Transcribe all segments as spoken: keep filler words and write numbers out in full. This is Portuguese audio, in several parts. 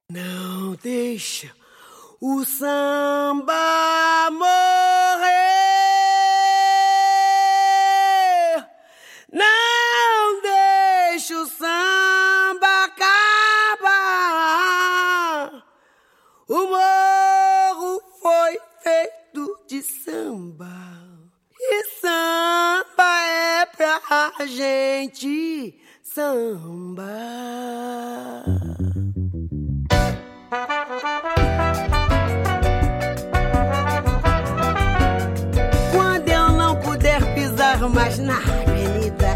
Não deixa o samba morrer, não deixa o samba acabar. O morro foi feito de samba, e samba é pra gente sambar. Quando eu não puder pisar mais na avenida,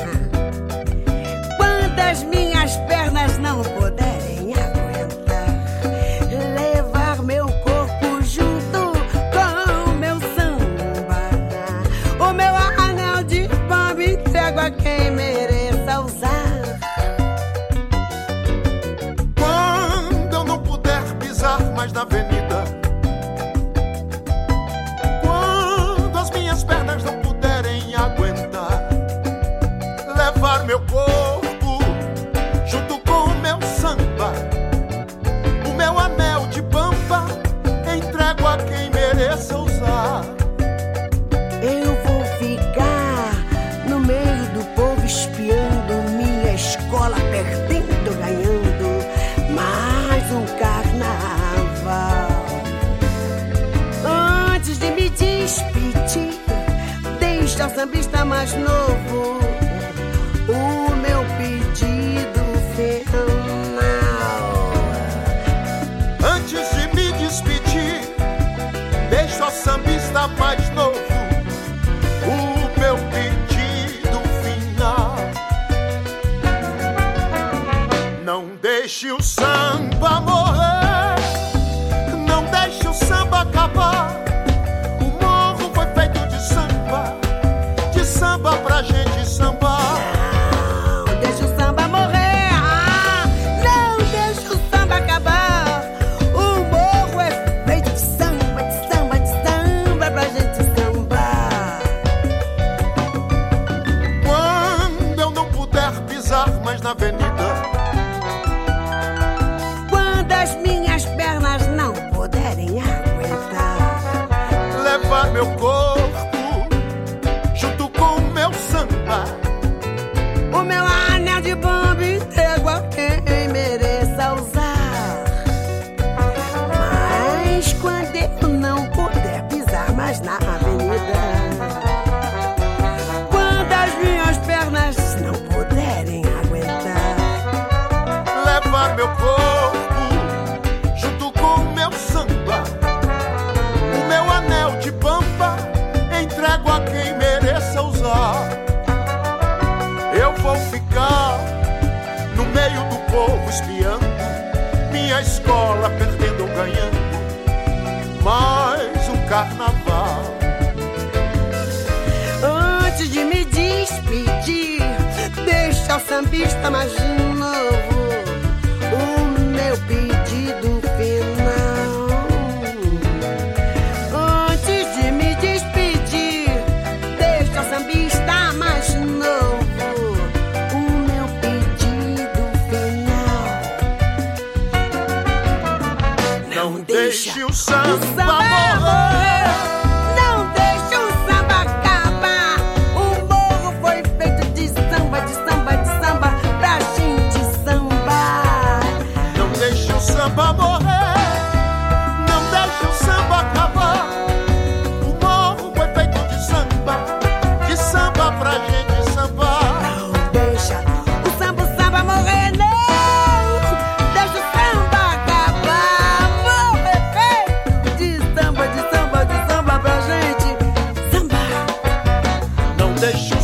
quando as minhas pernas não puderem aguentar, levar meu corpo junto com o meu samba, o meu anel de bambu entrego a quem mereça usar. Mais na avenida, quando as minhas pernas não puderem aguentar, levar meu corpo junto com o meu samba, o meu anel de pampa entrego a quem mereça usar. Eu vou ficar no meio do povo espiando minha escola, perdendo, ganhando mais um carnaval. Antes de me despedir, deixa o sambista mais novo o meu pedido final. Antes de me despedir, deixa o sambista mais novo o meu pedido final. Não deixe o samba morrer, não deixe o samba acabar. O morro foi feito de samba, de samba pra gente sambar. Não deixe o samba morrer, não deixe o samba acabar. O morro é feito de samba, de samba, de samba pra gente sambar. Quando eu não puder pisar mais na avenida, meu corpo junto com o meu samba, o meu anel de bambu entrego a quem mereça usar. Mas quando eu não puder pisar mais na avenida, quando as minhas pernas não puderem aguentar, levar meu corpo junto com o meu samba, o meu anel de pampa entrego a quem mereça usar. Eu vou ficar no meio do povo espiando minha escola, perdendo ou ganhando mais um carnaval. Antes de me despedir, deixa o sambista mais novo o meu pedido final. Antes de me despedir, deixa o sambista mais novo o meu pedido final. Não deixe o samba, o samba morrer, não deixe o samba acabar. O morro foi feito de samba, de samba, de samba pra gente sambar. Não deixe o samba morrer, não deixe o samba acabar. O morro foi feito de samba, de samba pra gente sambar. Não deixa o samba, o samba morrer, não deixa o samba acabar. Morrer feito de samba, de samba, de samba pra gente sambar. Não deixe